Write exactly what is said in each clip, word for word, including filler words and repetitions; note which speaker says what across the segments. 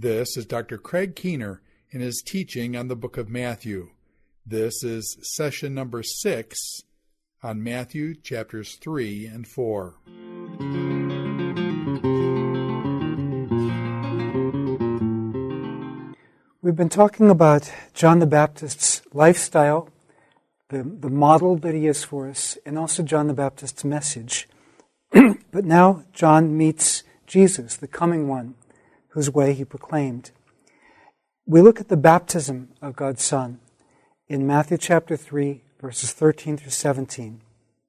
Speaker 1: This is Doctor Craig Keener in his teaching on the book of Matthew. This is session number six on Matthew chapters three and four.
Speaker 2: We've been talking about John the Baptist's lifestyle, the, the model that he is for us, and also John the Baptist's message. But now John meets Jesus, the coming one, whose way he proclaimed. We look at the baptism of God's Son in Matthew chapter three, verses thirteen through seventeen.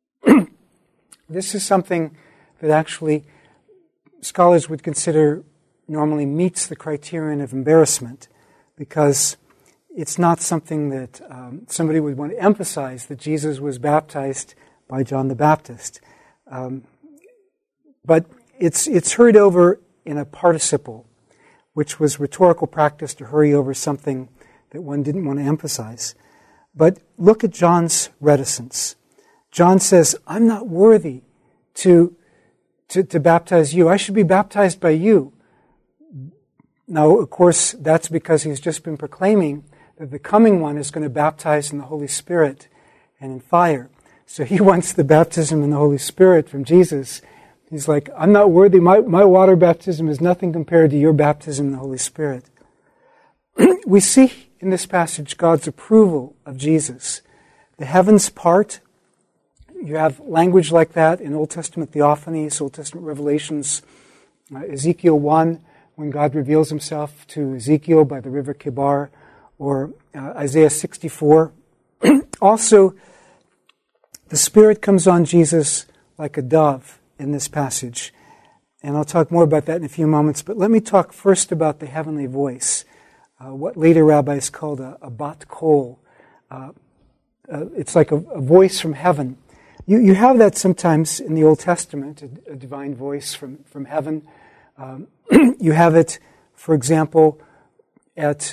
Speaker 2: This is something that actually scholars would consider normally meets the criterion of embarrassment, because it's not something that um, somebody would want to emphasize, that Jesus was baptized by John the Baptist. Um, but it's it's hurried over in a participle, which was rhetorical practice to hurry over something that one didn't want to emphasize. But look at John's reticence. John says, I'm not worthy to, to, to baptize you. I should be baptized by you. Now, of course, that's because he's just been proclaiming that the coming one is going to baptize in the Holy Spirit and in fire. So he wants the baptism in the Holy Spirit from Jesus. He's like, I'm not worthy. My, my water baptism is nothing compared to your baptism in the Holy Spirit. We see in this passage God's approval of Jesus. The heavens part. You have language like that in Old Testament theophanies, Old Testament revelations. Uh, Ezekiel one, when God reveals himself to Ezekiel by the river Kibar, or uh, Isaiah sixty-four. Also, the Spirit comes on Jesus like a dove in this passage. And I'll talk more about that in a few moments, but let me talk first about the heavenly voice, uh, what later rabbis called a, a bat kol. Uh, uh, it's like a, a voice from heaven. You, you have that sometimes in the Old Testament, a, a divine voice from, from heaven. Um, you have it, for example, at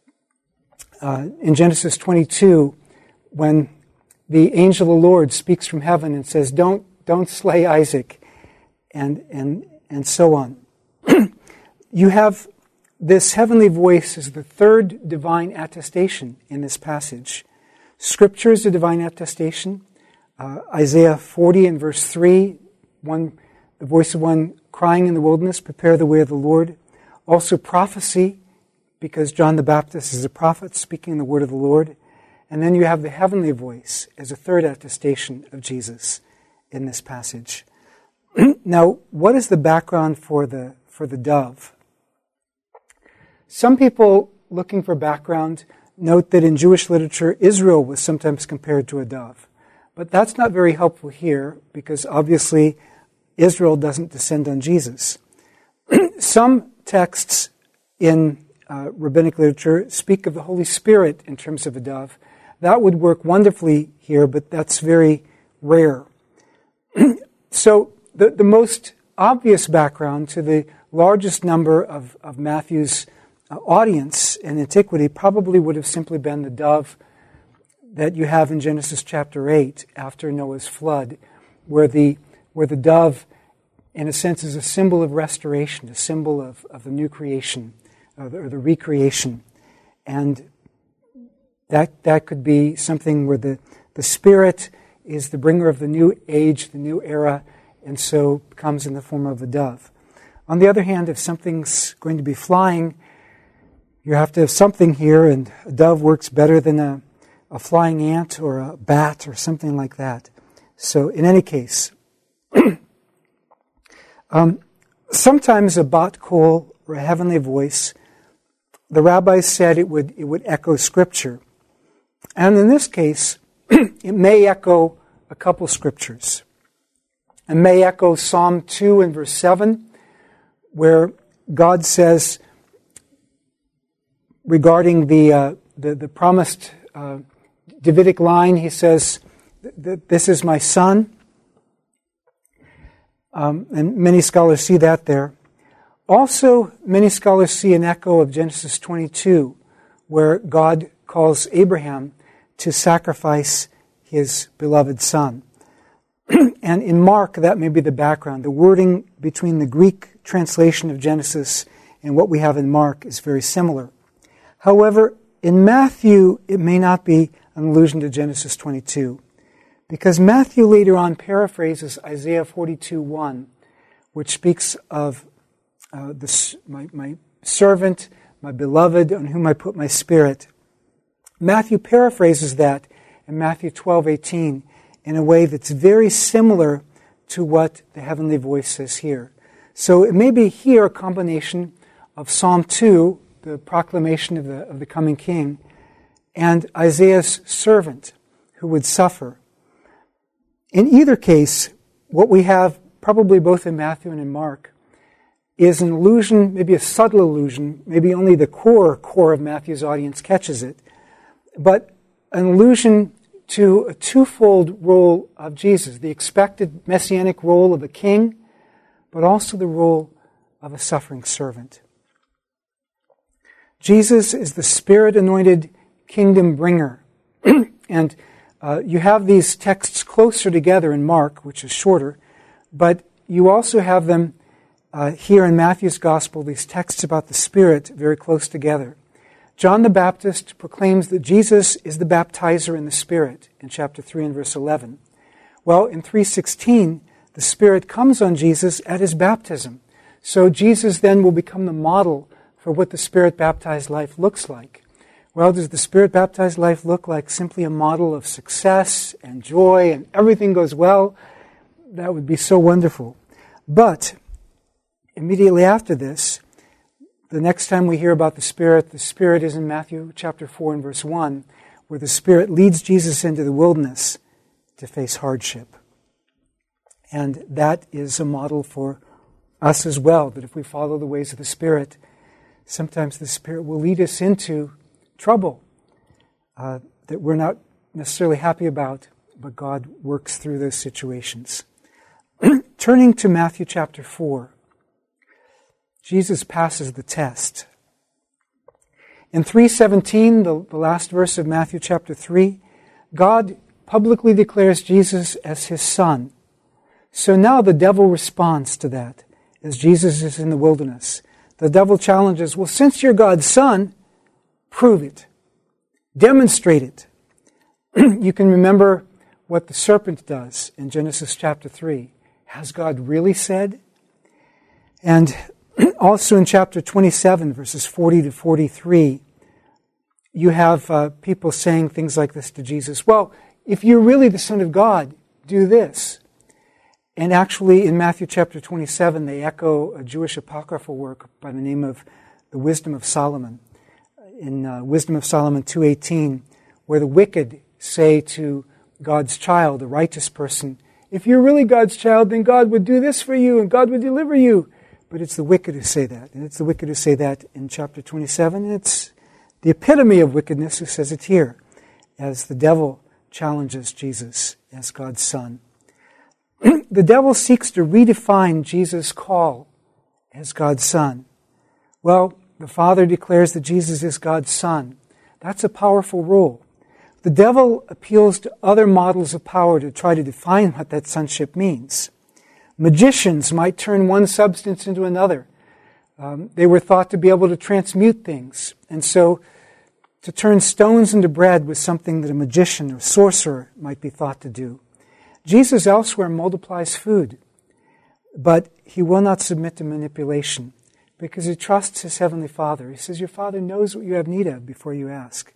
Speaker 2: uh, in Genesis twenty-two, when the angel of the Lord speaks from heaven and says, "Don't don't slay Isaac," and and and so on. You have this heavenly voice as the third divine attestation in this passage. Scripture is a divine attestation. Uh, Isaiah forty and verse three, one, the voice of one crying in the wilderness, prepare the way of the Lord. Also prophecy, because John the Baptist is a prophet speaking the word of the Lord. And then you have the heavenly voice as a third attestation of Jesus in this passage. Now, what is the background for the for the dove? Some people looking for background note that in Jewish literature, Israel was sometimes compared to a dove. But that's not very helpful here, because obviously Israel doesn't descend on Jesus. Some texts in uh, rabbinic literature speak of the Holy Spirit in terms of a dove. That would work wonderfully here, but that's very rare. So the, the most obvious background to the largest number of, of Matthew's uh, audience in antiquity probably would have simply been the dove that you have in Genesis chapter eight after Noah's flood, where the where the dove, in a sense, is a symbol of restoration, a symbol of, of the new creation, or the, or the recreation. And that that could be something where the, the Spirit is the bringer of the new age, the new era, and so comes in the form of a dove. On the other hand, if something's going to be flying, you have to have something here, and a dove works better than a, a flying ant or a bat or something like that. So in any case, um, sometimes a bat kol, or a heavenly voice, the rabbis said it would it would echo Scripture. And in this case, it may echo a couple scriptures. It may echo Psalm two and verse seven, where God says, regarding the uh, the, the promised uh, Davidic line, he says, "This is my son." Um, and many scholars see that there. Also, many scholars see an echo of Genesis twenty-two, where God calls Abraham to sacrifice his beloved son. And in Mark, that may be the background. The wording between the Greek translation of Genesis and what we have in Mark is very similar. However, in Matthew, it may not be an allusion to Genesis twenty-two, because Matthew later on paraphrases Isaiah forty-two one, which speaks of uh, the, my, my servant, my beloved, on whom I put my spirit. Matthew paraphrases that in Matthew twelve eighteen in a way that's very similar to what the heavenly voice says here. So it may be here a combination of Psalm two, the proclamation of the, of the coming king, and Isaiah's servant who would suffer. In either case, what we have, probably both in Matthew and in Mark, is an allusion, maybe a subtle allusion, maybe only the core core of Matthew's audience catches it, but an allusion to a twofold role of Jesus, the expected messianic role of a king, but also the role of a suffering servant. Jesus is the Spirit-anointed kingdom bringer. And uh, you have these texts closer together in Mark, which is shorter, but you also have them uh, here in Matthew's Gospel, these texts about the Spirit very close together. John the Baptist proclaims that Jesus is the baptizer in the Spirit in chapter three and verse eleven. Well, in three sixteen, the Spirit comes on Jesus at his baptism. So Jesus then will become the model for what the Spirit-baptized life looks like. Well, does the Spirit-baptized life look like simply a model of success and joy and everything goes well? That would be so wonderful. But immediately after this, the next time we hear about the Spirit, the Spirit is in Matthew chapter four and verse one, where the Spirit leads Jesus into the wilderness to face hardship. And that is a model for us as well, that if we follow the ways of the Spirit, sometimes the Spirit will lead us into trouble uh, that we're not necessarily happy about, but God works through those situations. Turning to Matthew chapter four, Jesus passes the test. In three seventeen, the, the last verse of Matthew chapter three, God publicly declares Jesus as his son. So now the devil responds to that as Jesus is in the wilderness. The devil challenges, well, since you're God's son, prove it. Demonstrate it. You can remember what the serpent does in Genesis chapter three. Has God really said? And also in chapter twenty-seven, verses forty to forty-three, you have uh, people saying things like this to Jesus. Well, if you're really the Son of God, do this. And actually in Matthew chapter twenty-seven, they echo a Jewish apocryphal work by the name of the Wisdom of Solomon. In uh, Wisdom of Solomon two eighteen, where the wicked say to God's child, a righteous person, if you're really God's child, then God would do this for you and God would deliver you. But it's the wicked who say that. And it's the wicked who say that in chapter twenty-seven. And it's the epitome of wickedness who says it here, as the devil challenges Jesus as God's son. The devil seeks to redefine Jesus' call as God's son. Well, the Father declares that Jesus is God's son. That's a powerful role. The devil appeals to other models of power to try to define what that sonship means. Magicians might turn one substance into another. Um, they were thought to be able to transmute things. And so to turn stones into bread was something that a magician or sorcerer might be thought to do. Jesus elsewhere multiplies food, but he will not submit to manipulation because he trusts his heavenly Father. He says, your Father knows what you have need of before you ask.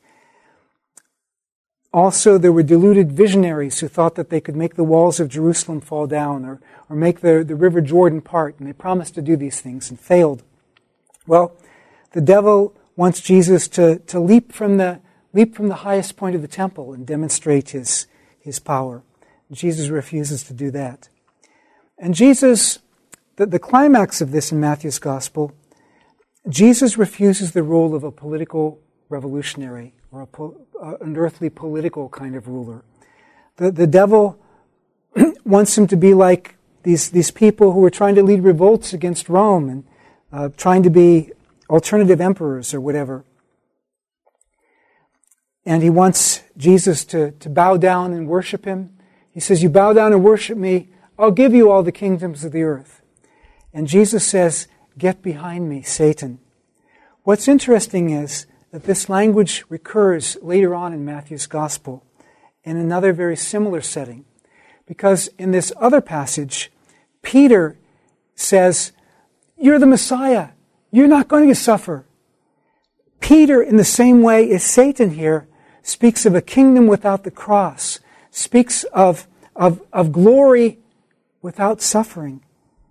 Speaker 2: Also, there were deluded visionaries who thought that they could make the walls of Jerusalem fall down or, or make the, the river Jordan part, and they promised to do these things and failed. Well, the devil wants Jesus to, to leap from the leap from the highest point of the temple and demonstrate his, his power. Jesus refuses to do that. And Jesus, the, the climax of this in Matthew's Gospel, Jesus refuses the role of a political revolutionary or a po- uh, an earthly political kind of ruler. The, the devil wants him to be like these, these people who were trying to lead revolts against Rome and uh, trying to be alternative emperors or whatever. And he wants Jesus to, to bow down and worship him. He says, you bow down and worship me, I'll give you all the kingdoms of the earth. And Jesus says, get behind me, Satan. What's interesting is that this language recurs later on in Matthew's Gospel in another very similar setting. Because in this other passage, Peter says, "You're the Messiah. You're not going to suffer." Peter, in the same way as Satan here, speaks of a kingdom without the cross, speaks of, of, of glory without suffering.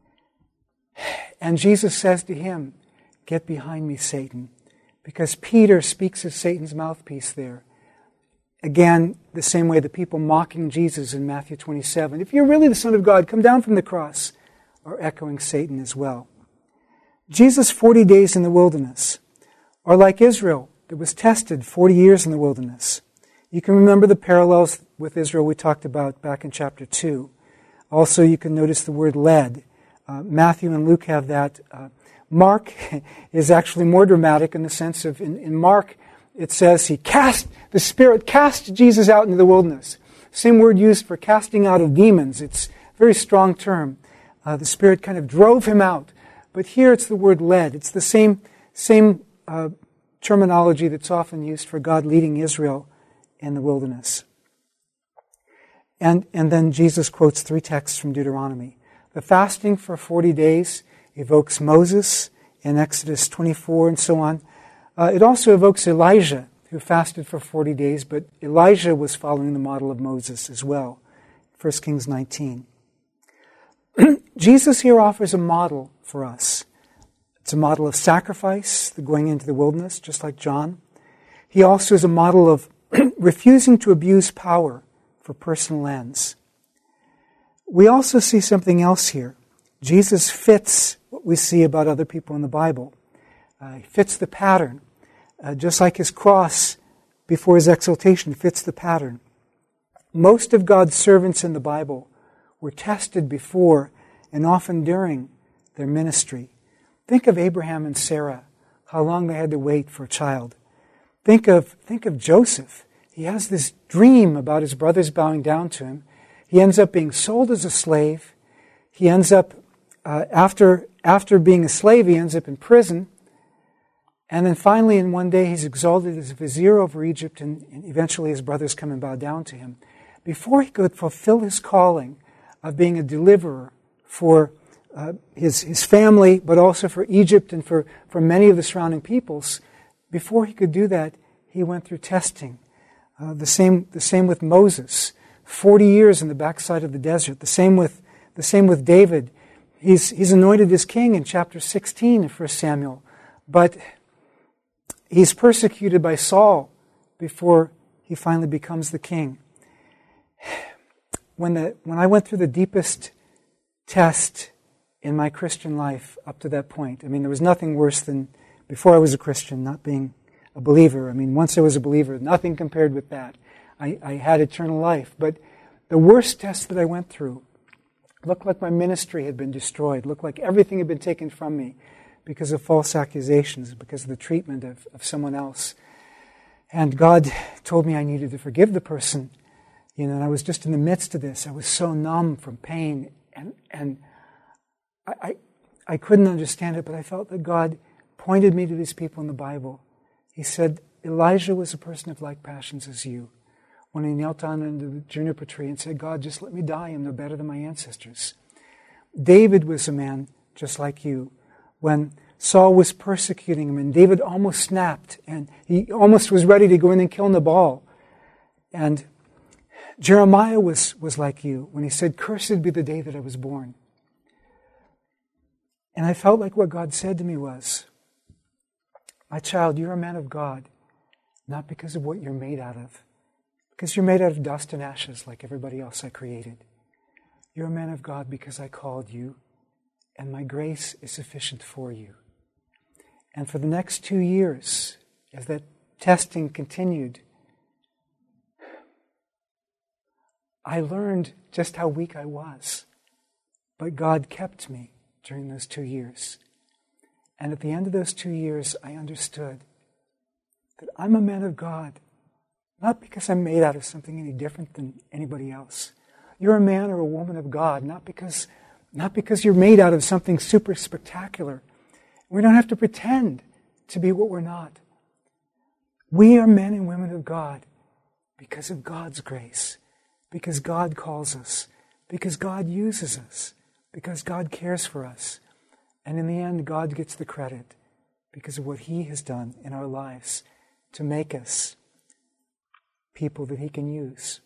Speaker 2: And Jesus says to him, "Get behind me, Satan," because Peter speaks as Satan's mouthpiece there. Again, the same way the people mocking Jesus in Matthew twenty-seven, "If you're really the Son of God, come down from the cross," are echoing Satan as well. Jesus' forty days in the wilderness are like Israel that was tested forty years in the wilderness. You can remember the parallels with Israel we talked about back in chapter two. Also, you can notice the word led. Uh, Matthew and Luke have that. Uh, Mark is actually more dramatic in the sense of, in, in Mark, it says he cast, the Spirit cast Jesus out into the wilderness. Same word used for casting out of demons. It's a very strong term. Uh, the Spirit kind of drove him out. But here it's the word led. It's the same, same uh, terminology that's often used for God leading Israel in the wilderness. And, and then Jesus quotes three texts from Deuteronomy. The fasting for forty days evokes Moses in Exodus twenty-four and so on. Uh, it also evokes Elijah, who fasted for forty days, but Elijah was following the model of Moses as well. First Kings nineteen. Jesus here offers a model for us. It's a model of sacrifice, the going into the wilderness, just like John. He also is a model of refusing to abuse power for personal ends. We also see something else here. Jesus fits what we see about other people in the Bible. Uh, he fits the pattern. Uh, just like his cross before his exaltation fits the pattern. Most of God's servants in the Bible were tested before and often during their ministry. Think of Abraham and Sarah, how long they had to wait for a child. Think of, think of Joseph. He has this dream about his brothers bowing down to him. He ends up being sold as a slave. He ends up, uh, after, after being a slave, he ends up in prison. And then finally, in one day, he's exalted as a vizier over Egypt, and, and eventually his brothers come and bow down to him. Before he could fulfill his calling of being a deliverer for uh, his, his family, but also for Egypt and for, for many of the surrounding peoples, before he could do that, he went through testing. Uh, the same, the same with Moses, forty years in the backside of the desert. The same with, the same with David. He's, he's anointed as king in chapter sixteen of First Samuel, but he's persecuted by Saul before he finally becomes the king. When the, when I went through the deepest test in my Christian life up to that point, I mean, there was nothing worse than before I was a Christian, not being a believer. I mean, once I was a believer, nothing compared with that. I, I had eternal life. But the worst test that I went through looked like my ministry had been destroyed, looked like everything had been taken from me because of false accusations, because of the treatment of, of someone else. And God told me I needed to forgive the person. You know, and I was just in the midst of this. I was so numb from pain, and and I, I I couldn't understand it, but I felt that God pointed me to these people in the Bible. He said, Elijah was a person of like passions as you. When he knelt down under the juniper tree and said, God, just let me die. I'm no better than my ancestors. David was a man just like you. When Saul was persecuting him and David almost snapped and he almost was ready to go in and kill Nabal. And Jeremiah was, was like you when he said, cursed be the day that I was born. And I felt like what God said to me was, my child, you're a man of God, not because of what you're made out of, because you're made out of dust and ashes like everybody else I created. You're a man of God because I called you, and my grace is sufficient for you. And for the next two years, as that testing continued, I learned just how weak I was. But God kept me during those two years. And at the end of those two years, I understood that I'm a man of God, not because I'm made out of something any different than anybody else. You're a man or a woman of God, not because, not because you're made out of something super spectacular. We don't have to pretend to be what we're not. We are men and women of God because of God's grace, because God calls us, because God uses us, because God cares for us. And in the end, God gets the credit because of what He has done in our lives to make us people that He can use.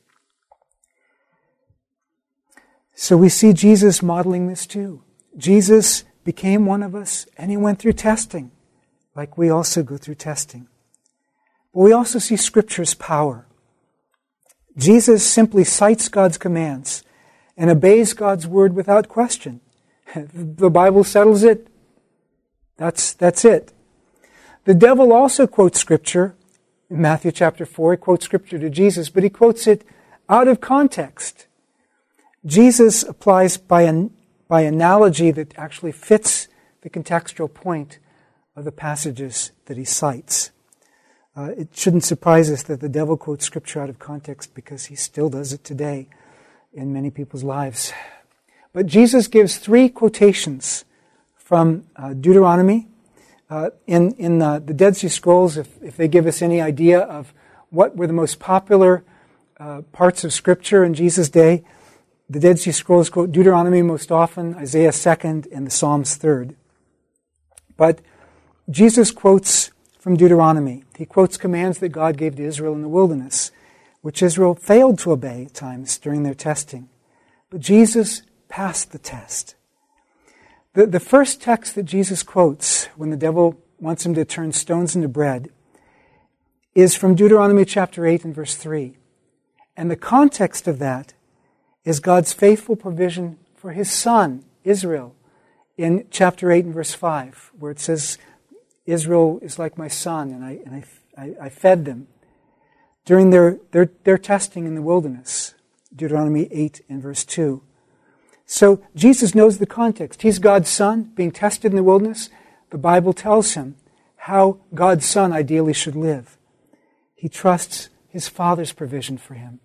Speaker 2: So we see Jesus modeling this too. Jesus became one of us, and He went through testing, like we also go through testing. But we also see Scripture's power. Jesus simply cites God's commands and obeys God's word without question. The Bible settles it. That's, that's it. The devil also quotes Scripture. In Matthew chapter four, he quotes Scripture to Jesus, but he quotes it out of context. Jesus applies by, an, by analogy that actually fits the contextual point of the passages that he cites. Uh, it shouldn't surprise us that the devil quotes Scripture out of context because he still does it today in many people's lives. But Jesus gives three quotations from uh, Deuteronomy. Uh, in in uh, the Dead Sea Scrolls, if, if they give us any idea of what were the most popular uh, parts of Scripture in Jesus' day, the Dead Sea Scrolls quote Deuteronomy most often, Isaiah second, and the Psalms third. But Jesus quotes from Deuteronomy. He quotes commands that God gave to Israel in the wilderness, which Israel failed to obey at times during their testing. But Jesus passed the test. The, the first text that Jesus quotes when the devil wants him to turn stones into bread is from Deuteronomy chapter eight and verse three. And the context of that is God's faithful provision for His Son, Israel, in chapter eight and verse five, where it says, Israel is like my son, and I and I, I, I fed them during their, their, their testing in the wilderness. Deuteronomy eight and verse two. So Jesus knows the context. He's God's Son being tested in the wilderness. The Bible tells him how God's Son ideally should live. He trusts His Father's provision for him.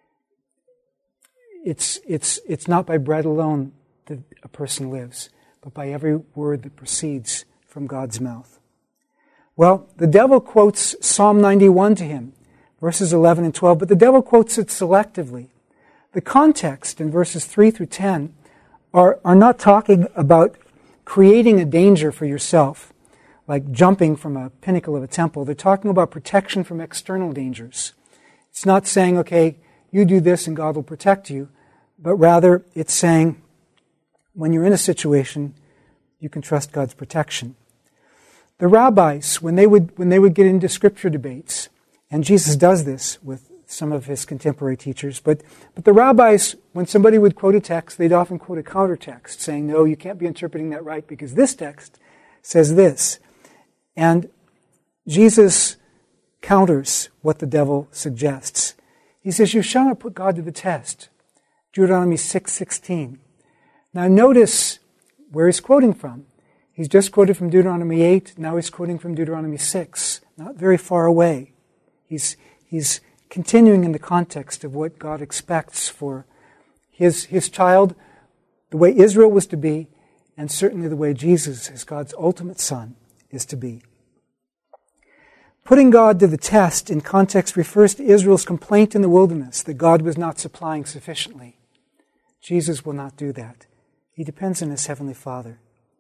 Speaker 2: It's, it's, it's not by bread alone that a person lives, but by every word that proceeds from God's mouth. Well, the devil quotes Psalm ninety-one to him, verses eleven and twelve, but the devil quotes it selectively. The context in verses three through ten are, are not talking about creating a danger for yourself, like jumping from a pinnacle of a temple. They're talking about protection from external dangers. It's not saying, okay, you do this and God will protect you, but rather it's saying, when you're in a situation, you can trust God's protection. The rabbis, when they would when they would get into scripture debates, and Jesus does this with some of his contemporary teachers, but, but the rabbis, when somebody would quote a text, they'd often quote a counter text, saying, no, you can't be interpreting that right because this text says this. And Jesus counters what the devil suggests. He says, you shall not put God to the test. Deuteronomy six sixteen. Now notice where he's quoting from. He's just quoted from Deuteronomy eight, now he's quoting from Deuteronomy six, not very far away. He's, he's continuing in the context of what God expects for his, his child, the way Israel was to be, and certainly the way Jesus, as God's ultimate Son, is to be. Putting God to the test in context refers to Israel's complaint in the wilderness that God was not supplying sufficiently. Jesus will not do that. He depends on His Heavenly Father.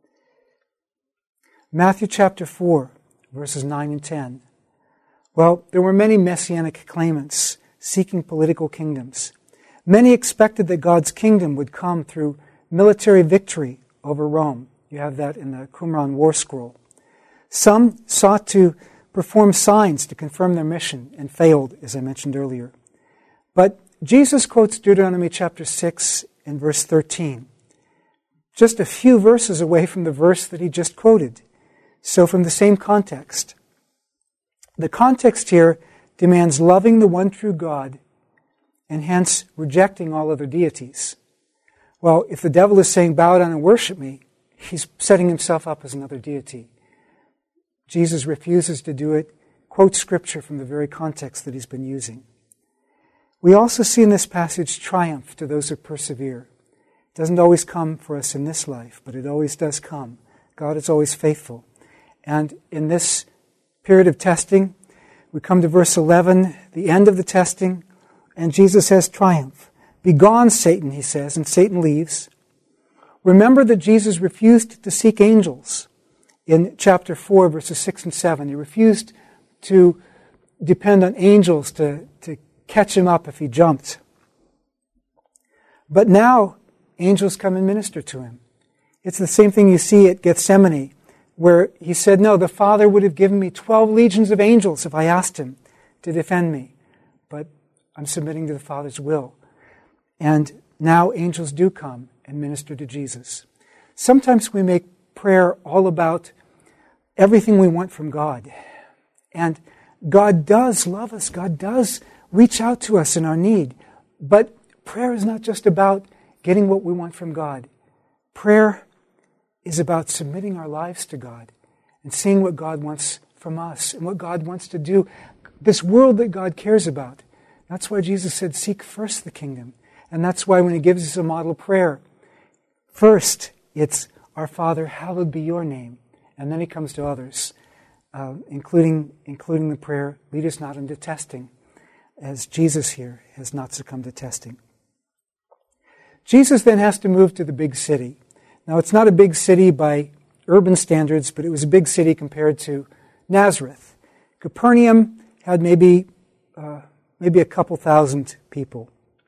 Speaker 2: Matthew chapter four, verses nine and ten. Well, there were many messianic claimants seeking political kingdoms. Many expected that God's kingdom would come through military victory over Rome. You have that in the Qumran War Scroll. Some sought to perform signs to confirm their mission and failed, as I mentioned earlier. But Jesus quotes Deuteronomy chapter six and verse thirteen, just a few verses away from the verse that he just quoted. So from the same context. The context here demands loving the one true God and hence rejecting all other deities. Well, if the devil is saying, bow down and worship me, he's setting himself up as another deity. Jesus refuses to do it, quotes Scripture from the very context that he's been using. We also see in this passage triumph to those who persevere. It doesn't always come for us in this life, but it always does come. God is always faithful. And in this period of testing. We come to verse eleven, the end of the testing, and Jesus has triumph. "Begone, Satan," he says, and Satan leaves. Remember that Jesus refused to seek angels in chapter four, verses six and seven. He refused to depend on angels to, to catch him up if he jumped. But now, angels come and minister to him. It's the same thing you see at Gethsemane, where he said, no, the Father would have given me twelve legions of angels if I asked him to defend me. But I'm submitting to the Father's will. And now angels do come and minister to Jesus. Sometimes we make prayer all about everything we want from God. And God does love us. God does reach out to us in our need. But prayer is not just about getting what we want from God. Prayer is about submitting our lives to God and seeing what God wants from us and what God wants to do. This world that God cares about. That's why Jesus said, seek first the kingdom. And that's why when he gives us a model prayer, first it's, our Father, hallowed be your name. And then he comes to others, uh, including, including the prayer, lead us not into testing, as Jesus here has not succumbed to testing. Jesus then has to move to the big city. Now, it's not a big city by urban standards, but it was a big city compared to Nazareth. Capernaum had maybe uh, maybe a couple thousand people.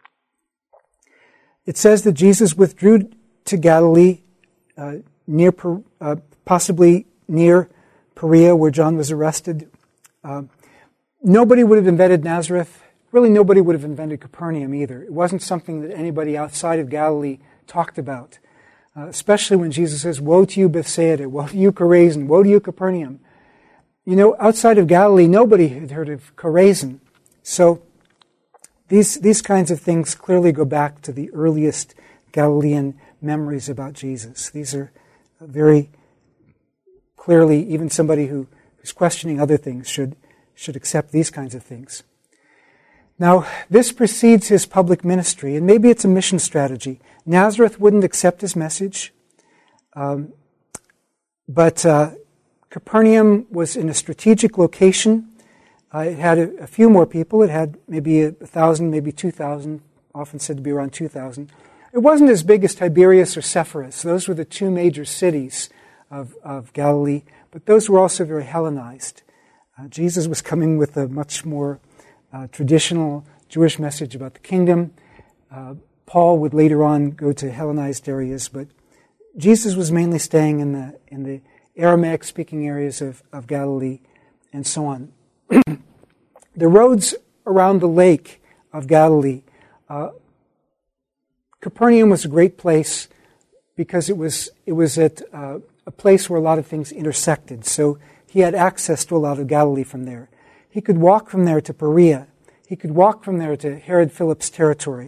Speaker 2: It says that Jesus withdrew to Galilee, uh, near uh, possibly near Perea, where John was arrested. Uh, nobody would have invented Nazareth. Really, nobody would have invented Capernaum either. It wasn't something that anybody outside of Galilee talked about. Uh, especially when Jesus says, woe to you, Bethsaida, woe to you, Chorazin, woe to you, Capernaum. You know, outside of Galilee, nobody had heard of Chorazin. So these, these kinds of things clearly go back to the earliest Galilean memories about Jesus. These are very clearly, even somebody who, who's questioning other things should, should accept these kinds of things. Now, this precedes his public ministry, and maybe it's a mission strategy. Nazareth wouldn't accept his message, um, but uh, Capernaum was in a strategic location. Uh, it had a, a few more people. It had maybe a, a thousand, maybe two thousand, often said to be around two thousand. It wasn't as big as Tiberias or Sepphoris. Those were the two major cities of, of Galilee, but those were also very Hellenized. Uh, Jesus was coming with a much more Uh, traditional Jewish message about the kingdom. Uh, Paul would later on go to Hellenized areas, but Jesus was mainly staying in the in the Aramaic-speaking areas of, of Galilee and so on. The roads around the lake of Galilee, uh, Capernaum was a great place because it was it was at uh, a place where a lot of things intersected. So he had access to a lot of Galilee from there. He could walk from there to Perea. He could walk from there to Herod Philip's territory.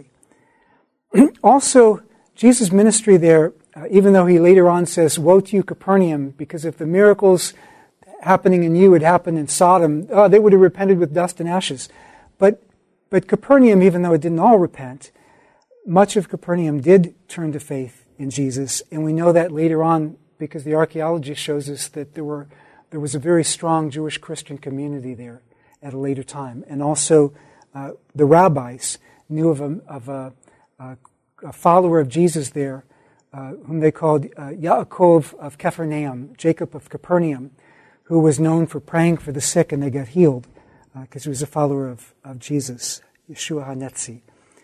Speaker 2: Also, Jesus' ministry there, uh, even though he later on says, woe to you, Capernaum, because if the miracles happening in you had happened in Sodom, oh, they would have repented with dust and ashes. But, but Capernaum, even though it didn't all repent, much of Capernaum did turn to faith in Jesus. And we know that later on because the archaeology shows us that there were there was a very strong Jewish Christian community there at a later time. And also uh, the rabbis knew of a, of a, a, a follower of Jesus there uh, whom they called uh, Yaakov of Capernaum, Jacob of Capernaum, who was known for praying for the sick and they got healed because uh, he was a follower of, of Jesus, Yeshua HaNetzi.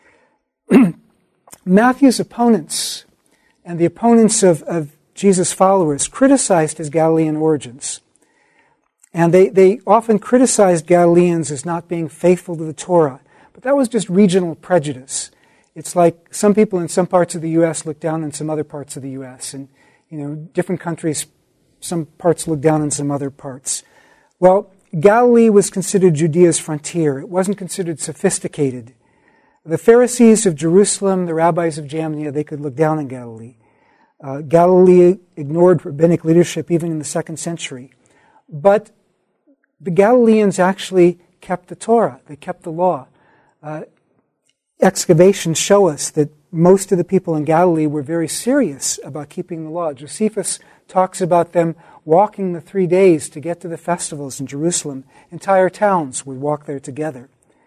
Speaker 2: Matthew's opponents and the opponents of, of Jesus' followers criticized his Galilean origins. And they, they often criticized Galileans as not being faithful to the Torah. But that was just regional prejudice. It's like some people in some parts of the U S look down on some other parts of the U S. And, you know, different countries, some parts look down on some other parts. Well, Galilee was considered Judea's frontier. It wasn't considered sophisticated. The Pharisees of Jerusalem, the rabbis of Jamnia, they could look down on Galilee. Uh, Galilee ignored rabbinic leadership even in the second century. But the Galileans actually kept the Torah. They kept the law. Uh, excavations show us that most of the people in Galilee were very serious about keeping the law. Josephus talks about them walking the three days to get to the festivals in Jerusalem. Entire towns would walk there together.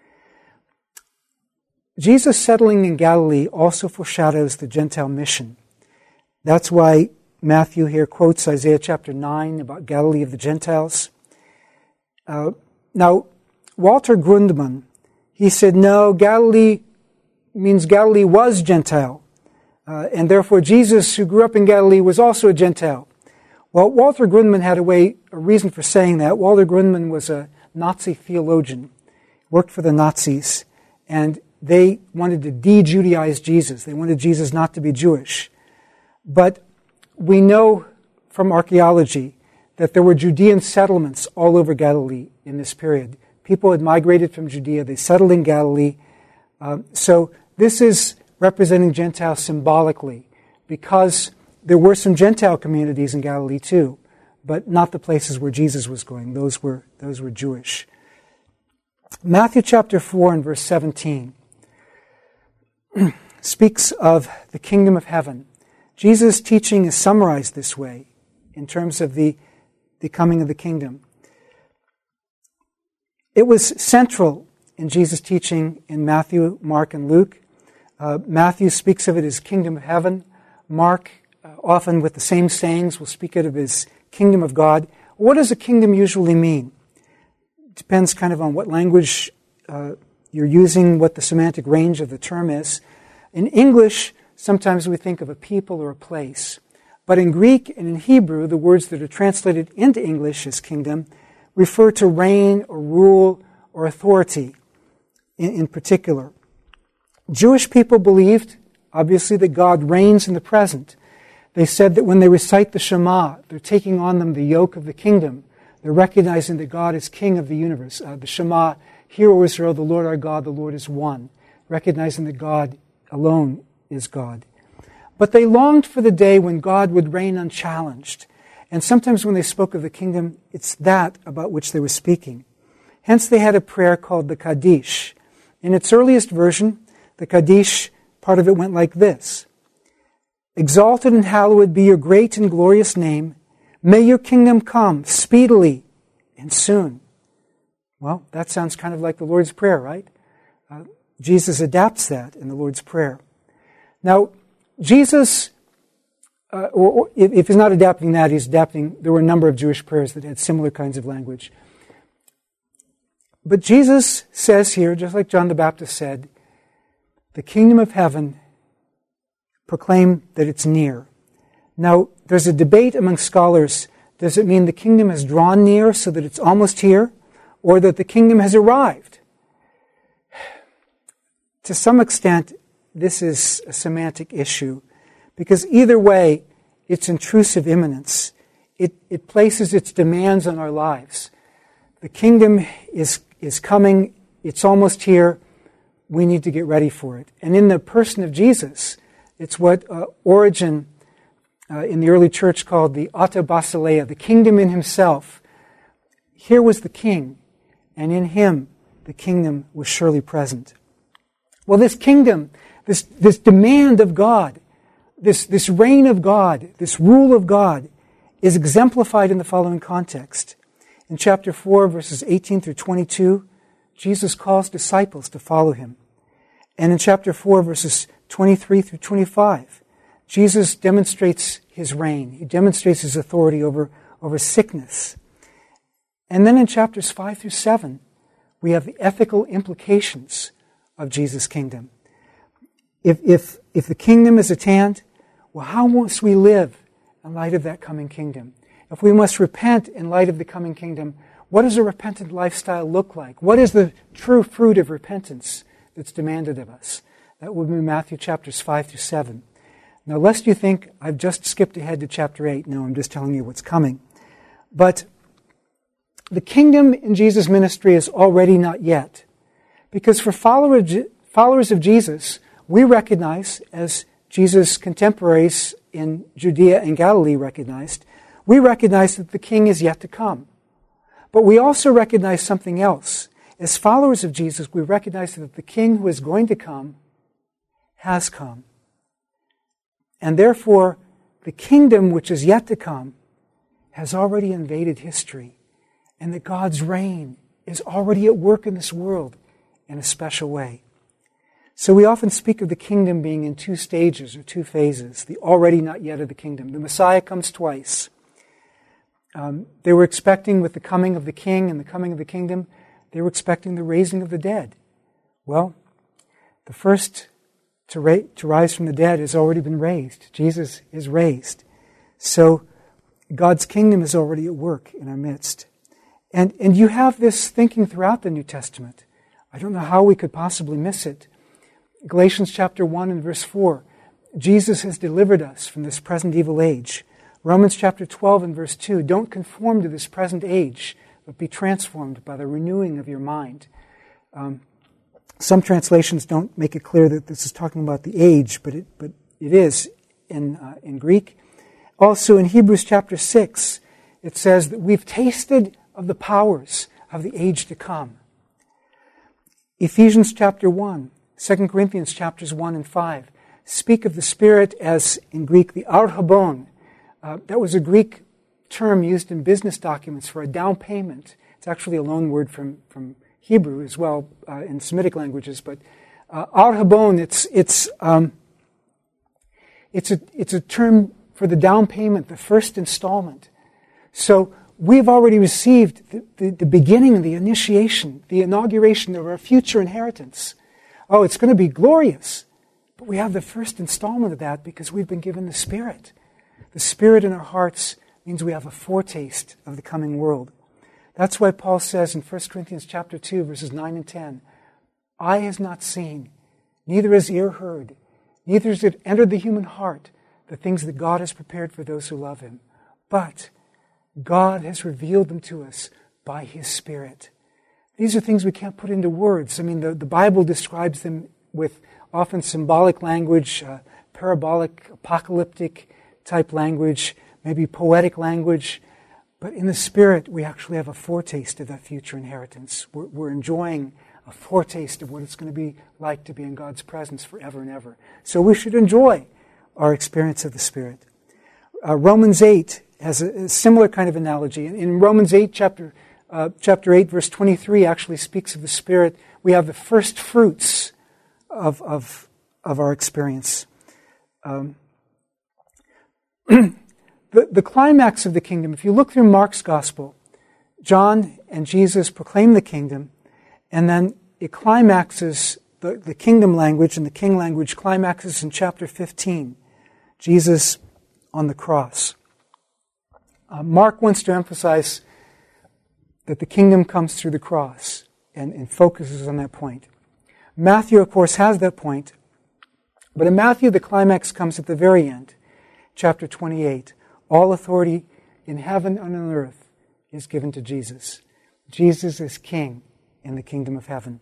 Speaker 2: Jesus settling in Galilee also foreshadows the Gentile mission. That's why Matthew here quotes Isaiah chapter nine about Galilee of the Gentiles. Uh, now, Walter Grundmann, he said, no, Galilee means Galilee was Gentile. Uh, and therefore Jesus, who grew up in Galilee, was also a Gentile. Well, Walter Grundmann had a way, a reason for saying that. Walter Grundmann was a Nazi theologian, worked for the Nazis, and they wanted to de-Judaize Jesus. They wanted Jesus not to be Jewish. But we know from archaeology that there were Judean settlements all over Galilee in this period. People had migrated from Judea. They settled in Galilee. Um, so this is representing Gentiles symbolically, because there were some Gentile communities in Galilee too, but not the places where Jesus was going. Those were, those were Jewish. Matthew chapter four and verse seventeen speaks of the kingdom of heaven. Jesus' teaching is summarized this way in terms of the, the coming of the kingdom. It was central in Jesus' teaching in Matthew, Mark, and Luke. Uh, Matthew speaks of it as kingdom of heaven. Mark, uh, often with the same sayings, will speak of it as kingdom of God. What does a kingdom usually mean? It depends kind of on what language uh, you're using, what the semantic range of the term is. In English, sometimes we think of a people or a place. But in Greek and in Hebrew, the words that are translated into English as kingdom refer to reign or rule or authority in, in particular. Jewish people believed, obviously, that God reigns in the present. They said that when they recite the Shema, they're taking on them the yoke of the kingdom. They're recognizing that God is king of the universe. Uh, the Shema, hear, O Israel, the Lord our God, the Lord is one. Recognizing that God alone is God. But they longed for the day when God would reign unchallenged. And sometimes when they spoke of the kingdom, it's that about which they were speaking. Hence they had a prayer called the Kaddish. In its earliest version, the Kaddish, part of it went like this. Exalted and hallowed be your great and glorious name. May your kingdom come speedily and soon. Well, that sounds kind of like the Lord's Prayer, right? Uh, Jesus adapts that in the Lord's Prayer. Now, Jesus, uh, or, or if, if he's not adapting that, he's adapting, there were a number of Jewish prayers that had similar kinds of language. But Jesus says here, just like John the Baptist said, the kingdom of heaven, proclaim that it's near. Now, there's a debate among scholars. Does it mean the kingdom has drawn near so that it's almost here, or that the kingdom has arrived? To some extent, this is a semantic issue, because either way, it's intrusive imminence. It, it places its demands on our lives. The kingdom is, is coming. It's almost here. We need to get ready for it. And in the person of Jesus, it's what uh, Origen uh, in the early church called the Auto Basileia, the kingdom in himself. Here was the king, and in him the kingdom was surely present. Well, this kingdom, this, this demand of God, this, this reign of God, this rule of God, is exemplified in the following context. In chapter four, verses eighteen through twenty-two, Jesus calls disciples to follow him. And in chapter four, verses twenty-three through twenty-five, Jesus demonstrates his reign. He demonstrates his authority over, over sickness. And then in chapters five through seven, we have the ethical implications of Jesus' kingdom. If, if, if the kingdom is at hand, well, how must we live in light of that coming kingdom? If we must repent in light of the coming kingdom, what does a repentant lifestyle look like? What is the true fruit of repentance that's demanded of us? That would be Matthew chapters five through seven. Now, lest you think I've just skipped ahead to chapter eight, no, I'm just telling you what's coming. But the kingdom in Jesus' ministry is already not yet. Because for followers of Jesus, we recognize, as Jesus' contemporaries in Judea and Galilee recognized, we recognize that the king is yet to come. But we also recognize something else. As followers of Jesus, we recognize that the king who is going to come has come. And therefore, the kingdom which is yet to come has already invaded history, and that God's reign is already at work in this world in a special way. So we often speak of the kingdom being in two stages or two phases, the already not yet of the kingdom. The Messiah comes twice. Um, they were expecting with the coming of the king and the coming of the kingdom, they were expecting the raising of the dead. Well, the first to, ra- to rise from the dead has already been raised. Jesus is raised. So God's kingdom is already at work in our midst. And, and you have this thinking throughout the New Testament. I don't know how we could possibly miss it. Galatians chapter one and verse four, Jesus has delivered us from this present evil age. Romans chapter twelve and verse two, don't conform to this present age, but be transformed by the renewing of your mind. Um, some translations don't make it clear that this is talking about the age, but it, but it is in, uh, in Greek. Also in Hebrews chapter six, it says that we've tasted of the powers of the age to come. Ephesians chapter one, Second Corinthians chapters one and five speak of the Spirit as, in Greek, the archabon. Uh, that was a Greek term used in business documents for a down payment. It's actually a loan word from, from Hebrew as well uh, in Semitic languages. But uh, archabon, it's it's um, it's a it's a term for the down payment, the first installment. So we've already received the, the, the beginning, the initiation, the inauguration of our future inheritance. Oh, it's going to be glorious. But we have the first installment of that because we've been given the Spirit. The Spirit in our hearts means we have a foretaste of the coming world. That's why Paul says in First Corinthians chapter two, verses nine and ten, eye has not seen, neither has ear heard, neither has it entered the human heart, the things that God has prepared for those who love Him. But God has revealed them to us by His Spirit. These are things we can't put into words. I mean, the, the Bible describes them with often symbolic language, uh, parabolic, apocalyptic type language, maybe poetic language. But in the Spirit, we actually have a foretaste of that future inheritance. We're, we're enjoying a foretaste of what it's going to be like to be in God's presence forever and ever. So we should enjoy our experience of the Spirit. Uh, Romans eight has a, a similar kind of analogy. In, in Romans eight, chapter Uh, chapter eight, verse twenty-three actually speaks of the Spirit. We have the first fruits of of, of our experience. Um, the, the climax of the kingdom, if you look through Mark's Gospel, John and Jesus proclaim the kingdom, and then it climaxes, the, the kingdom language and the king language climaxes in chapter fifteen, Jesus on the cross. Uh, Mark wants to emphasize that the kingdom comes through the cross and, and focuses on that point. Matthew, of course, has that point. But in Matthew, the climax comes at the very end. Chapter twenty-eight. All authority in heaven and on earth is given to Jesus. Jesus is king in the kingdom of heaven.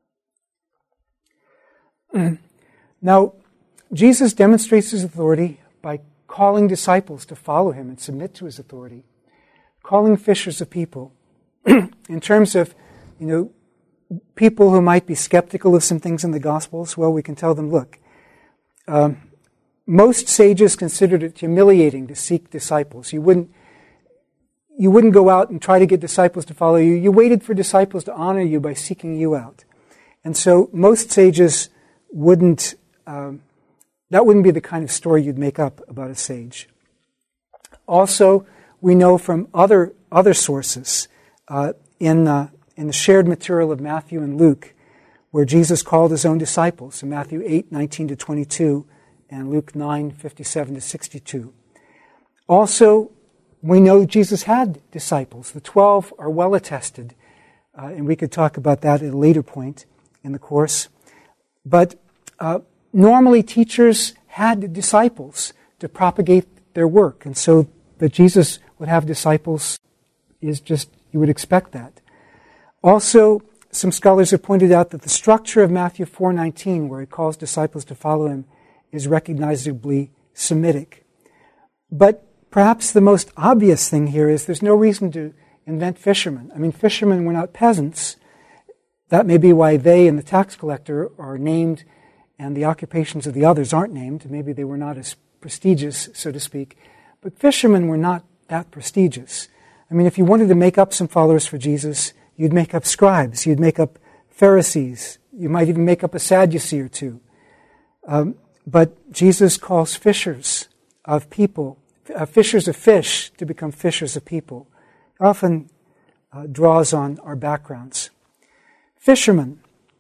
Speaker 2: Now, Jesus demonstrates His authority by calling disciples to follow Him and submit to His authority. Calling fishers of people. In terms of, you know, people who might be skeptical of some things in the Gospels, well, we can tell them, look, um, most sages considered it humiliating to seek disciples. You wouldn't, you wouldn't go out and try to get disciples to follow you. You waited for disciples to honor you by seeking you out. And so most sages wouldn't, um, that wouldn't be the kind of story you'd make up about a sage. Also, we know from other other sources, Uh, in, uh, in the shared material of Matthew and Luke, where Jesus called His own disciples, in Matthew eight, nineteen to twenty-two, and Luke nine, fifty-seven to sixty-two. Also, we know Jesus had disciples. The twelve are well attested, uh, and we could talk about that at a later point in the course. But uh, normally teachers had disciples to propagate their work, and so that Jesus would have disciples is just, you would expect that. Also, some scholars have pointed out that the structure of Matthew four nineteen, where He calls disciples to follow Him, is recognizably Semitic. But perhaps the most obvious thing here is there's no reason to invent fishermen. I mean, fishermen were not peasants. That may be why they and the tax collector are named and the occupations of the others aren't named. Maybe they were not as prestigious, so to speak. But fishermen were not that prestigious. I mean, if you wanted to make up some followers for Jesus, you'd make up scribes, you'd make up Pharisees, you might even make up a Sadducee or two. Um, but Jesus calls fishers of people, uh, fishers of fish, to become fishers of people. Often uh, draws on our backgrounds. Fishermen.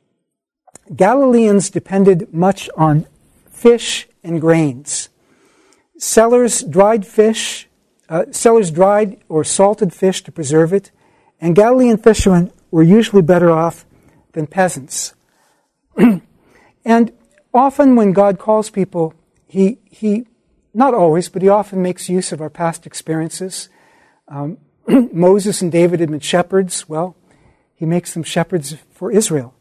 Speaker 2: Galileans depended much on fish and grains. Sellers dried fish, uh, sellers dried or salted fish to preserve it, and Galilean fishermen were usually better off than peasants. And often when God calls people, he, he, not always, but he often makes use of our past experiences. Um, Moses and David had been shepherds. Well, he makes them shepherds for Israel.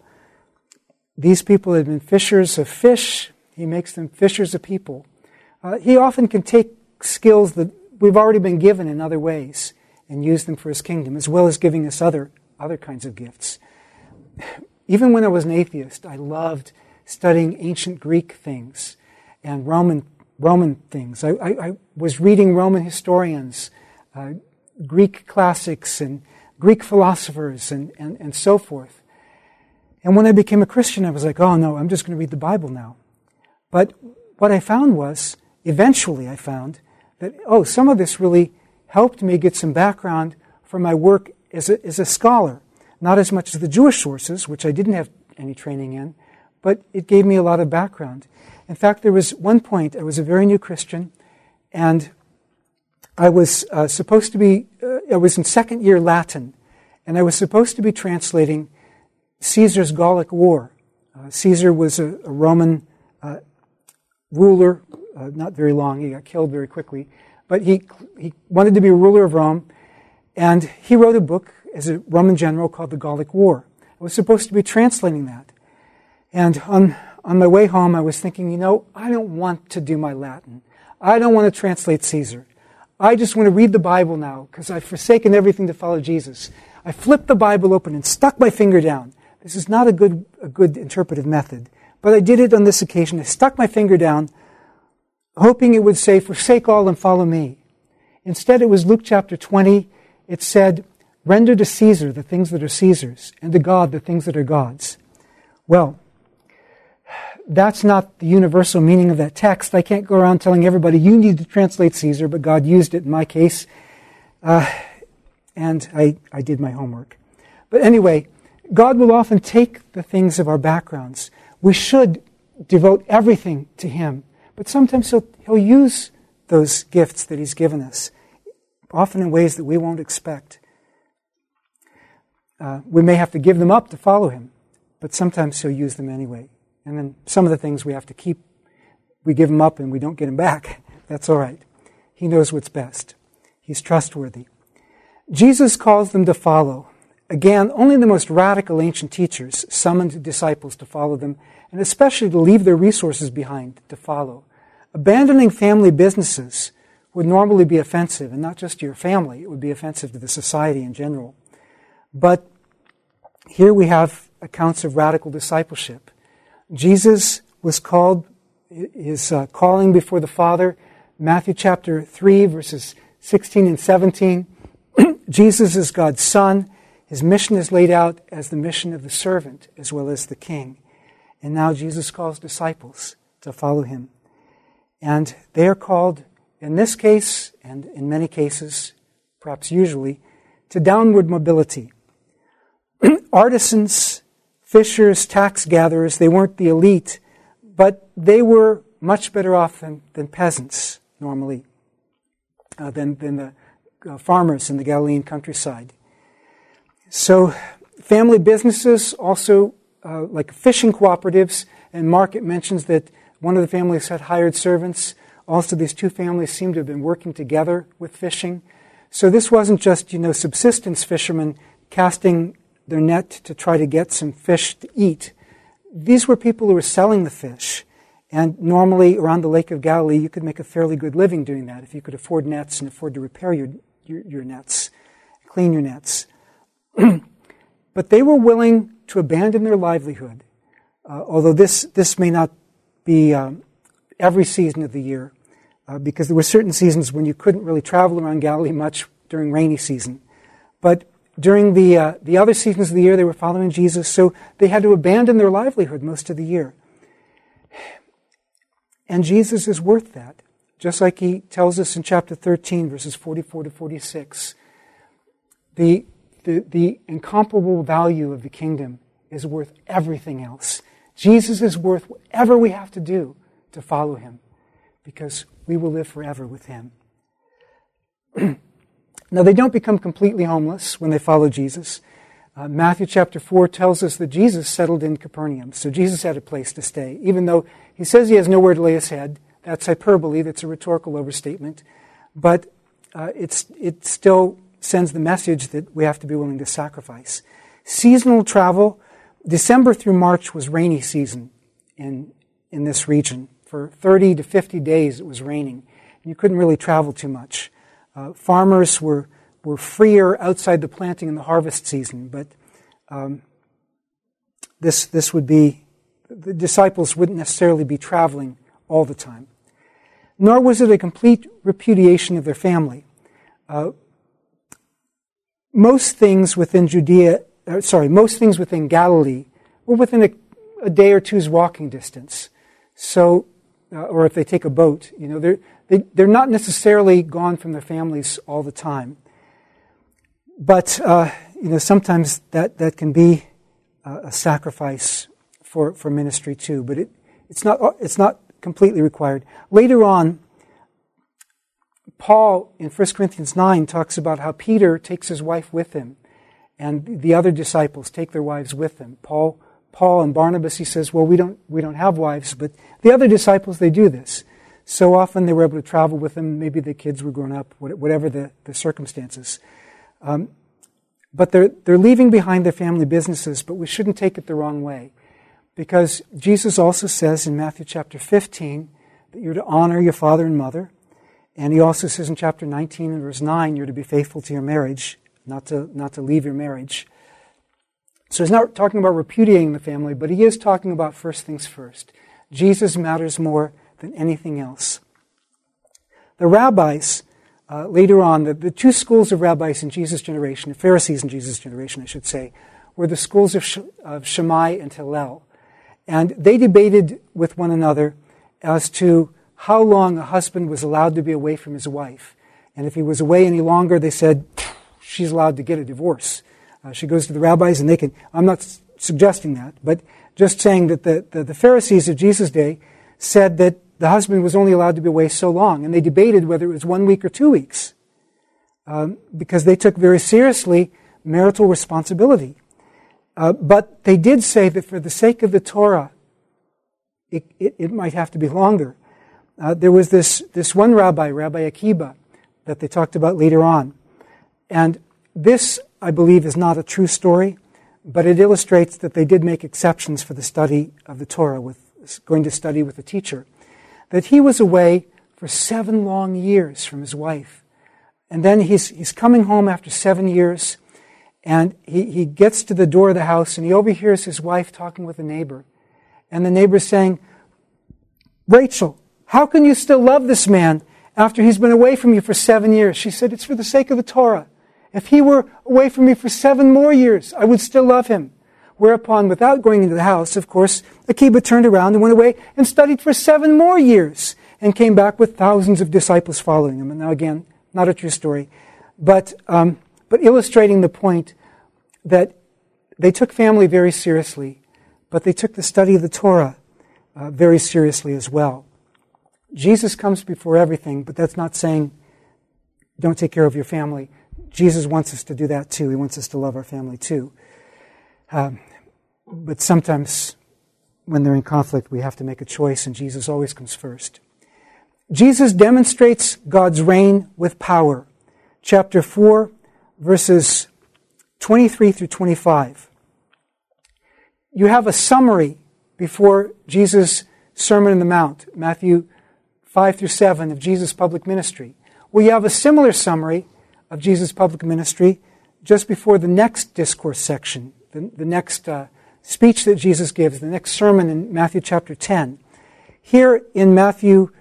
Speaker 2: These people had been fishers of fish. He makes them fishers of people. Uh, he often can take skills that we've already been given in other ways and use them for his kingdom, as well as giving us other, other kinds of gifts. Even when I was an atheist, I loved studying ancient Greek things and Roman Roman things. I, I, I was reading Roman historians, uh, Greek classics, and Greek philosophers, and, and, and so forth. And when I became a Christian, I was like, oh no, I'm just going to read the Bible now. But what I found was, eventually I found, that, oh, some of this really helped me get some background for my work as a, as a scholar. Not as much as the Jewish sources, which I didn't have any training in, but it gave me a lot of background. In fact, there was one point, I was a very new Christian, and I was uh, supposed to be, uh, I was in second year Latin, and I was supposed to be translating Caesar's Gallic War. Uh, Caesar was a, a Roman uh, ruler, uh, not very long, he got killed very quickly, but he, he wanted to be a ruler of Rome, and he wrote a book as a Roman general called the Gallic War. I was supposed to be translating that. And on, on my way home, I was thinking, you know, I don't want to do my Latin. I don't want to translate Caesar. I just want to read the Bible now, because I've forsaken everything to follow Jesus. I flipped the Bible open and stuck my finger down. This is not a good, a good interpretive method, but I did it on this occasion. I stuck my finger down, hoping it would say, forsake all and follow me. Instead, it was Luke chapter twenty. It said, render to Caesar the things that are Caesar's, and to God the things that are God's. Well, that's not the universal meaning of that text. I can't go around telling everybody, you need to translate Caesar, but God used it in my case. Uh, and I, I did my homework. But anyway, God will often take the things of our backgrounds. We should devote everything to Him. But sometimes He'll, he'll use those gifts that He's given us, often in ways that we won't expect. Uh, we may have to give them up to follow Him, but sometimes He'll use them anyway. And then some of the things we have to keep, we give them up and we don't get them back. That's all right. He knows what's best. He's trustworthy. Jesus calls them to follow. Again, only the most radical ancient teachers summoned disciples to follow them, and especially to leave their resources behind to follow. Abandoning family businesses would normally be offensive, and not just to your family, it would be offensive to the society in general. But here we have accounts of radical discipleship. Jesus was called, his uh, calling before the Father, Matthew chapter three, verses sixteen and seventeen. Jesus is God's Son. His mission is laid out as the mission of the servant as well as the king. And now Jesus calls disciples to follow Him. And they are called, in this case, and in many cases, perhaps usually, to downward mobility. Artisans, fishers, tax gatherers, they weren't the elite, but they were much better off than, than peasants, normally, uh, than, than the uh, farmers in the Galilean countryside. So family businesses, also uh, like fishing cooperatives, and Mark it mentions that one of the families had hired servants. Also, these two families seem to have been working together with fishing. So this wasn't just, you know, subsistence fishermen casting their net to try to get some fish to eat. These were people who were selling the fish. And normally around the Lake of Galilee, you could make a fairly good living doing that if you could afford nets and afford to repair your, your, your nets, clean your nets. But they were willing to abandon their livelihood, uh, although this, this may not be um, every season of the year. uh, because there were certain seasons when you couldn't really travel around Galilee much during rainy season. But during the uh, the other seasons of the year, they were following Jesus, so they had to abandon their livelihood most of the year. And Jesus is worth that. Just like he tells us in chapter thirteen, verses forty-four to forty-six. The, the, the incomparable value of the kingdom is worth everything else. Jesus is worth whatever we have to do to follow him, because we will live forever with him. Now, they don't become completely homeless when they follow Jesus. Uh, Matthew chapter four tells us that Jesus settled in Capernaum, so Jesus had a place to stay. Even though he says he has nowhere to lay his head, that's hyperbole, that's a rhetorical overstatement, but uh, it's it still sends the message that we have to be willing to sacrifice. Seasonal travel, December through March was rainy season in in this region. For thirty to fifty days it was raining. You couldn't really travel too much. Uh, farmers were were freer outside the planting and the harvest season, but um, this this would be, the disciples wouldn't necessarily be traveling all the time. Nor was it a complete repudiation of their family. Uh, most things within Judea, uh, sorry, most things within Galilee were within a, a day or two's walking distance. So, uh, or if they take a boat, you know, they're they, they're not necessarily gone from their families all the time. But uh, you know, sometimes that, that can be uh, a sacrifice for, for ministry too. But it, it's not it's not completely required. Later on, Paul in First Corinthians nine talks about how Peter takes his wife with him, and the other disciples take their wives with them. Paul, Paul and Barnabas, he says, well, we don't we don't have wives, but the other disciples, they do this. So often they were able to travel with them. Maybe the kids were grown up, whatever the, the circumstances. Um, but they're they're leaving behind their family businesses, but we shouldn't take it the wrong way. Because Jesus also says in Matthew chapter fifteen that you're to honor your father and mother. And he also says in chapter nineteen and verse nine, you're to be faithful to your marriage, not to not to leave your marriage. So he's not talking about repudiating the family, but he is talking about first things first. Jesus matters more than anything else. The rabbis, uh, later on, the, the two schools of rabbis in Jesus' generation, the Pharisees in Jesus' generation, I should say, were the schools of, Sh- of Shammai and Hillel. And they debated with one another as to how long a husband was allowed to be away from his wife. And if he was away any longer, they said, she's allowed to get a divorce. Uh, she goes to the rabbis and they can, I'm not s- suggesting that, but just saying that the, the, the Pharisees of Jesus' day said that the husband was only allowed to be away so long. And they debated whether it was one week or two weeks. Um, because they took very seriously marital responsibility. Uh, but they did say that for the sake of the Torah, it, it, it might have to be longer. Uh, there was this, this one rabbi, Rabbi Akiba, that they talked about later on. And this, I believe, is not a true story, but it illustrates that they did make exceptions for the study of the Torah, with going to study with a teacher. That he was away for seven long years from his wife. And then he's, he's coming home after seven years, and he, he gets to the door of the house, and he overhears his wife talking with a neighbor. And the neighbor's saying, Rachel, how can you still love this man after he's been away from you for seven years? She said, it's for the sake of the Torah. If he were away from me for seven more years, I would still love him. Whereupon, without going into the house, of course, Akiba turned around and went away and studied for seven more years and came back with thousands of disciples following him. And now again, not a true story, but um, but illustrating the point that they took family very seriously, but they took the study of the Torah uh, very seriously as well. Jesus comes before everything, but that's not saying don't take care of your family. Jesus wants us to do that too. He wants us to love our family too. Um, but sometimes when they're in conflict, we have to make a choice, and Jesus always comes first. Jesus demonstrates God's reign with power. Chapter four, verses twenty-three through twenty-five. You have a summary before Jesus' Sermon on the Mount, Matthew five through seven, of Jesus' public ministry. Well, you have a similar summary of Jesus' public ministry just before the next discourse section, the, the next uh, speech that Jesus gives, the next sermon in Matthew chapter ten. Here in Matthew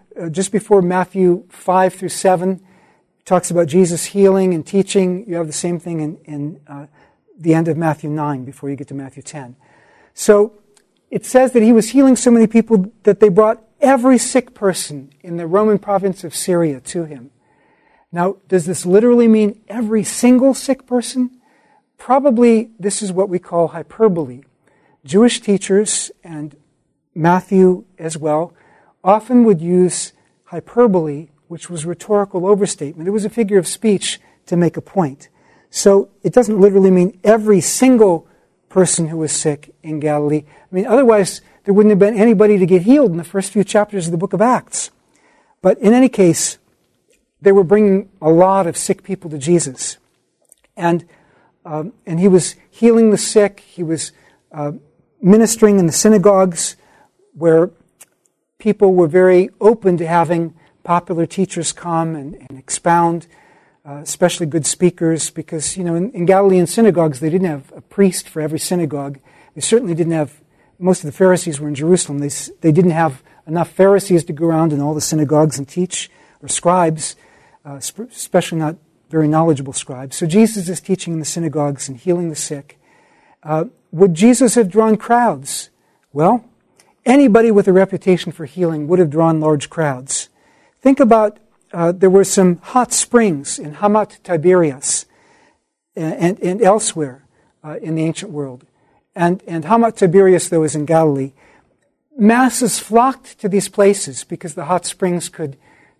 Speaker 2: uh, just before Matthew five through seven, talks about Jesus healing and teaching. You have the same thing in, in uh, the end of Matthew nine before you get to Matthew ten. So it says that he was healing so many people that they brought every sick person in the Roman province of Syria to him. Now, does this literally mean every single sick person? Probably this is what we call hyperbole. Jewish teachers, and Matthew as well, often would use hyperbole, which was rhetorical overstatement. It was a figure of speech to make a point. So it doesn't literally mean every single person who was sick in Galilee. I mean, otherwise there wouldn't have been anybody to get healed in the first few chapters of the book of Acts. But in any case, they were bringing a lot of sick people to Jesus. And um, and he was healing the sick. He was uh, ministering in the synagogues where people were very open to having popular teachers come and, and expound, uh, especially good speakers, because, you know, in, in Galilean synagogues, they didn't have a priest for every synagogue. They certainly didn't have, most of the Pharisees were in Jerusalem. They, they didn't have enough Pharisees to go around in all the synagogues and teach, or scribes, uh, especially not very knowledgeable scribes. So Jesus is teaching in the synagogues and healing the sick. Uh, would Jesus have drawn crowds? Well, anybody with a reputation for healing would have drawn large crowds. Think about, uh, there were some hot springs in Hamat Tiberias and, and elsewhere uh, in the ancient world. And, and Hamat Tiberias, though, is in Galilee. Masses flocked to these places because the hot springs could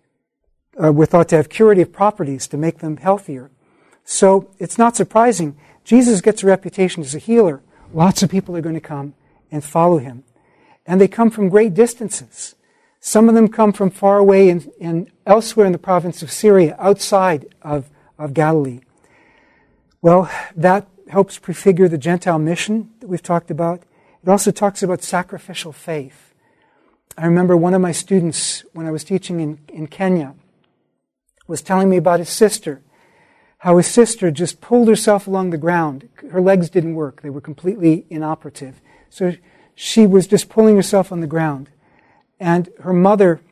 Speaker 2: uh, were thought to have curative properties to make them healthier. So it's not surprising. Jesus gets a reputation as a healer. Lots of people are going to come and follow him. And they come from great distances. Some of them come from far away in, in elsewhere in the province of Syria, outside of, of Galilee. Well, that helps prefigure the Gentile mission that we've talked about. It also talks about sacrificial faith. I remember one of my students, when I was teaching in, in Kenya, was telling me about his sister, how his sister just pulled herself along the ground. Her legs didn't work. They were completely inoperative. So she was just pulling herself on the ground. And her mother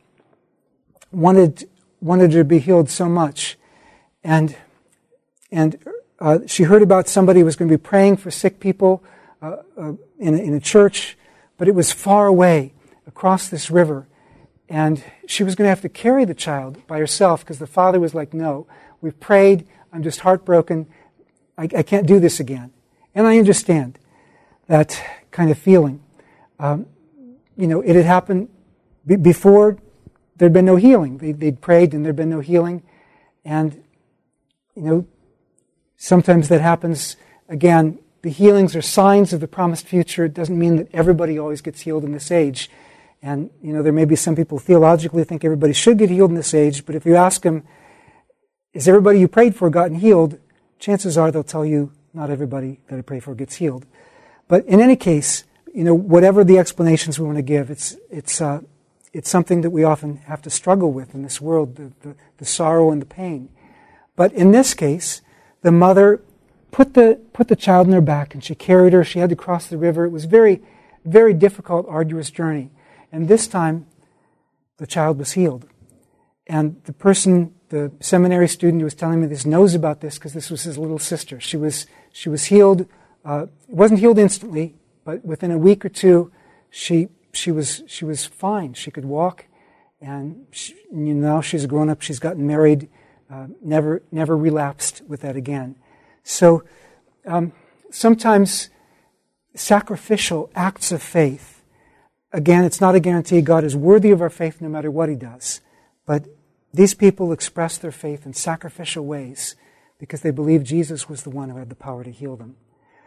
Speaker 2: wanted wanted her to be healed so much. And and uh, she heard about somebody who was going to be praying for sick people uh, uh, in, a, in a church, but it was far away across this river. And she was going to have to carry the child by herself because the father was like, no, we've prayed, I'm just heartbroken, I, I can't do this again. And I understand that kind of feeling. Um, you know, it had happened b- before there'd been no healing. They, they'd prayed and there'd been no healing. And, you know, sometimes that happens. Again, the healings are signs of the promised future. It doesn't mean that everybody always gets healed in this age. And, you know, there may be some people theologically think everybody should get healed in this age, but if you ask them, is everybody you prayed for gotten healed? Chances are they'll tell you not everybody that I pray for gets healed. But in any case, you know, whatever the explanations we want to give, it's it's uh, it's something that we often have to struggle with in this world, the, the, the sorrow and the pain. But in this case, the mother put the put the child in her back and she carried her. She had to cross the river. It was a very, very difficult, arduous journey. And this time, the child was healed. And the person, the seminary student who was telling me this, knows about this because this was his little sister. She was she was healed. Uh, wasn't healed instantly, but within a week or two, she she was she was fine. She could walk, and she, you know, now she's grown up. She's gotten married. Uh, never never relapsed with that again. So um, sometimes sacrificial acts of faith. Again, it's not a guarantee God is worthy of our faith no matter what he does. But these people expressed their faith in sacrificial ways because they believed Jesus was the one who had the power to heal them.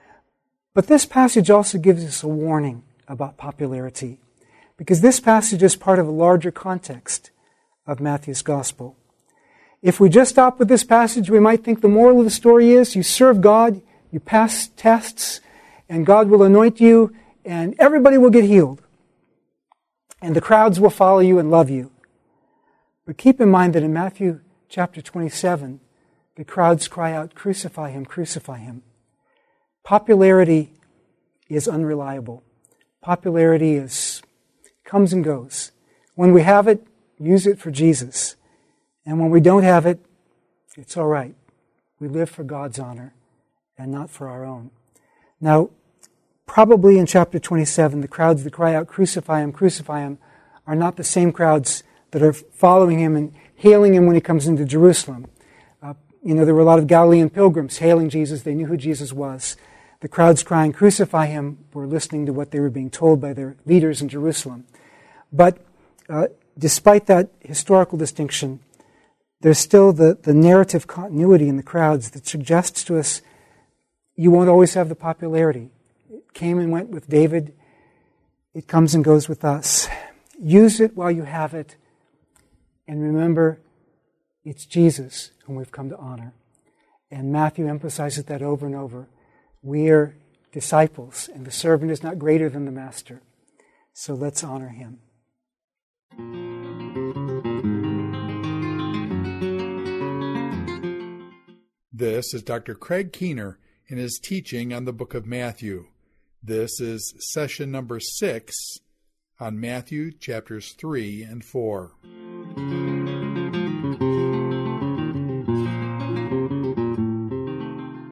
Speaker 2: But this passage also gives us a warning about popularity, because this passage is part of a larger context of Matthew's gospel. If we just stop with this passage, we might think the moral of the story is you serve God, you pass tests, and God will anoint you, and everybody will get healed. And the crowds will follow you and love you. But keep in mind that in Matthew chapter twenty-seven, the crowds cry out, "Crucify him, crucify him." Popularity is unreliable. Popularity is comes and goes. When we have it, use it for Jesus. And when we don't have it, it's all right. We live for God's honor and not for our own. Now, probably in chapter twenty-seven, the crowds that cry out, "Crucify him, crucify him," are not the same crowds that are following him and hailing him when he comes into Jerusalem. Uh, you know, there were a lot of Galilean pilgrims hailing Jesus. They knew who Jesus was. The crowds crying, "Crucify him," were listening to what they were being told by their leaders in Jerusalem. But uh, despite that historical distinction, there's still the, the narrative continuity in the crowds that suggests to us you won't always have the popularity. It came and went with David. It comes and goes with us. Use it while you have it. And remember, it's Jesus whom we've come to honor. And Matthew emphasizes that over and over. We are disciples, and the servant is not greater than the master. So let's honor him.
Speaker 1: This is Doctor Craig Keener in his teaching on the book of Matthew. This is session number six on Matthew chapters three and four.